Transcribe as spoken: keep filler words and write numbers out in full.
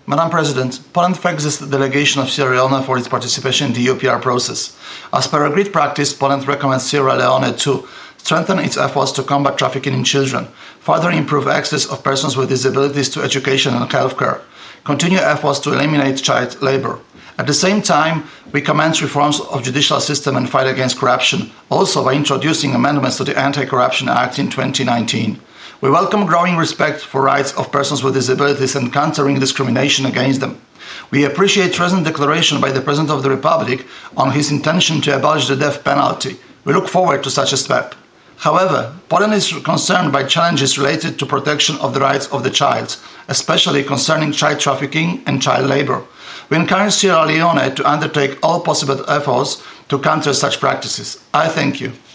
Madam President, Poland thanks the delegation of Sierra Leone for its participation in the E U P R process. As per agreed practice, Poland recommends Sierra Leone to strengthen its efforts to combat trafficking in children, further improve access of persons with disabilities to education and healthcare, continue efforts to eliminate child labour. At the same time, we commend reforms of the judicial system and fight against corruption, also by introducing amendments to the Anti-Corruption Act in twenty nineteen. We welcome growing respect for rights of persons with disabilities and countering discrimination against them. We appreciate recent declaration by the President of the Republic on his intention to abolish the death penalty. We look forward to such a step. However, Poland is concerned by challenges related to protection of the rights of the child, especially concerning child trafficking and child labour. We encourage Sierra Leone to undertake all possible efforts to counter such practices. I thank you.